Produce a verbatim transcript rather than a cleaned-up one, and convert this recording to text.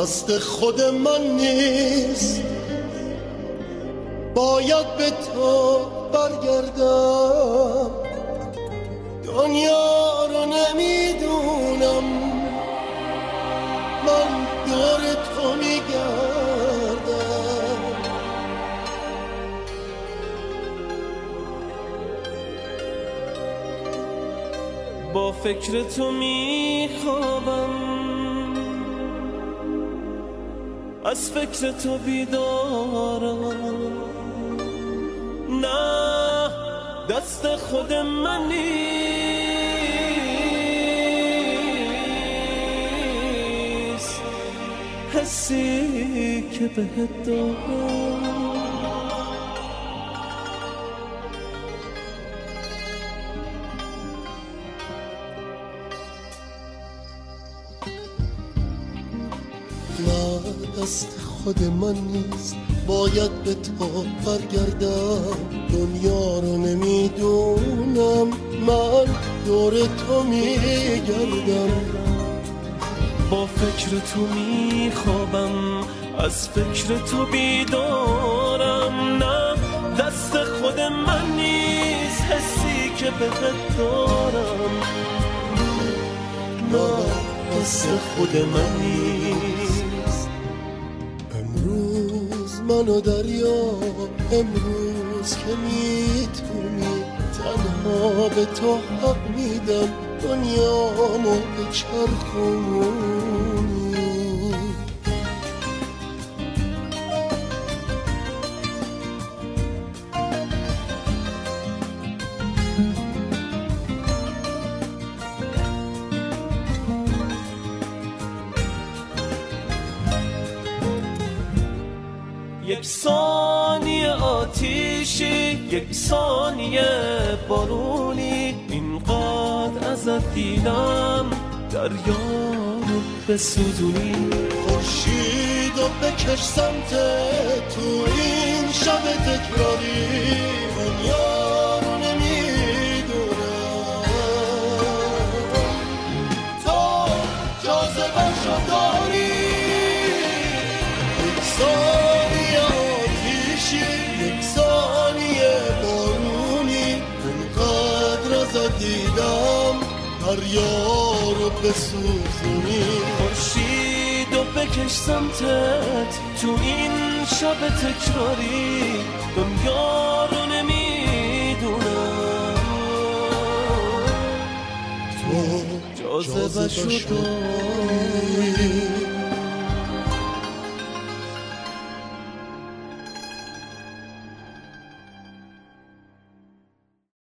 دست خود من نیست، باید به تو برگردم. دنیا رو نمیدونم، من دور تو میگردم. با فکر تو میخوابم، از فکر تو بیدارم. نه دست خود من نیست، حسی که بهت دارم. نه دست خود من نیست، باید به تو برگردم. دنیا رو نمیدونم، من دور تو میگردم. با فکر تو میخوابم، از فکر تو بیدارم. نه دست خود من نیست، حسی که بهت دارم. نه دست خود من نیست. امروز منو دریا، امروز که میتونی، تنها به تو حق میدم. دنیامو بچرخونی. یک ثانیه آتیشی، یک ثانیه بارونی، اینقدر ازت دیدم دریا رو بسوزونی. خورشیدو بکش سمت تو این شب تکراری. دنیا رو نمیدونم، تو جاذبه شو داری. یک ثانیه آتیشی، یک ثانیه بارونی، اینقدر ازت دیدم دریا رو بسوزونی. خورشیدو بکش سمتت تو این شب تکراری. دنیا رو نمیدونم، تو جاذبه شو داری.